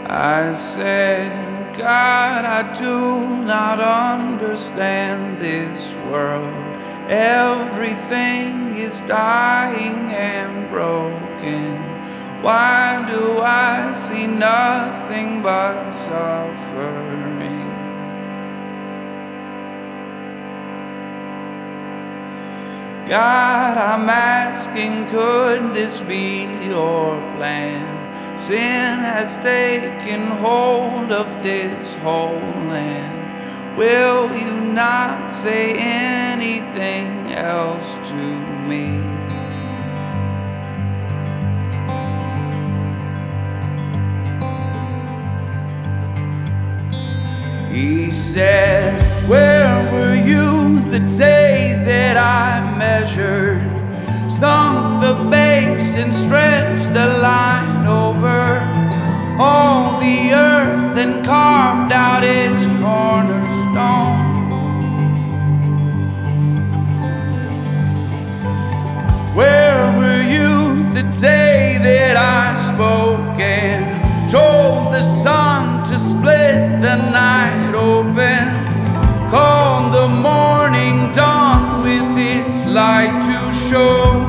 I said, God, I do not understand this world. Everything is dying and broken. Why do I see nothing but suffering? God, I'm asking, could this be your plan? Sin has taken hold of this whole land. Will you not say anything else to me? He said, where were you the day that I measured, sunk the base and stretched the line over all the earth and carved out its cornerstone? Where were you the day that I spoke and told the sun to split the night open, called the morning dawn with its light to show?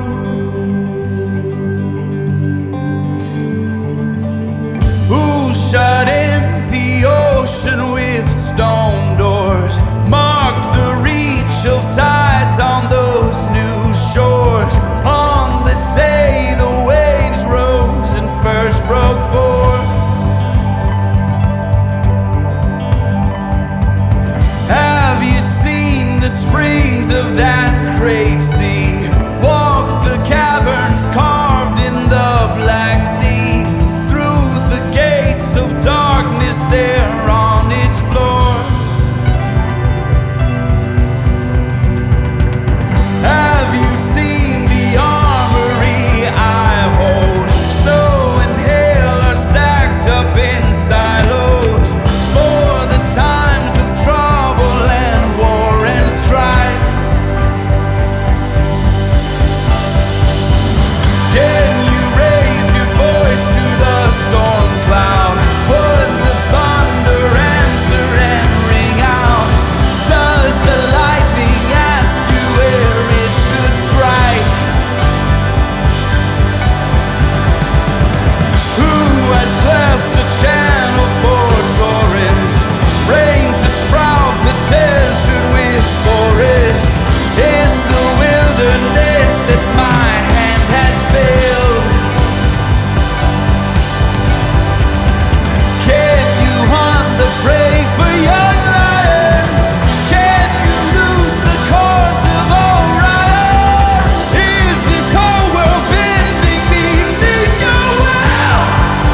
Who shut in the ocean with stone doors, marked the reach of tides on those new shores, on the day the waves rose and first broke forth? Have you seen the springs of that great sea? Walked the caverns carved in the black deep, through the gates of darkness there on its floor? Have you seen the armory I hold? Snow and hail are stacked up in silos for the times of trouble and war and strife. Can you raise your voice to the storm cloud? Would the thunder answer and ring out? Does the lightning ask you where it should strike? Who has cleft a channel for torrents, rain to sprout the desert with forest, in the wilderness that my hand has filled? Can you hunt the prey for young lions? Can you loose the cords of Orion? Is this whole world bending beneath your will?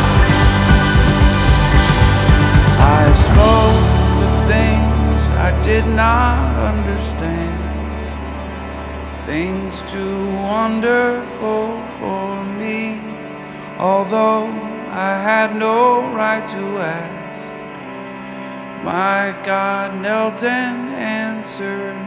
I spoke of things I did not understand, things too wonderful for me, although I had no right to ask. My God knelt and answered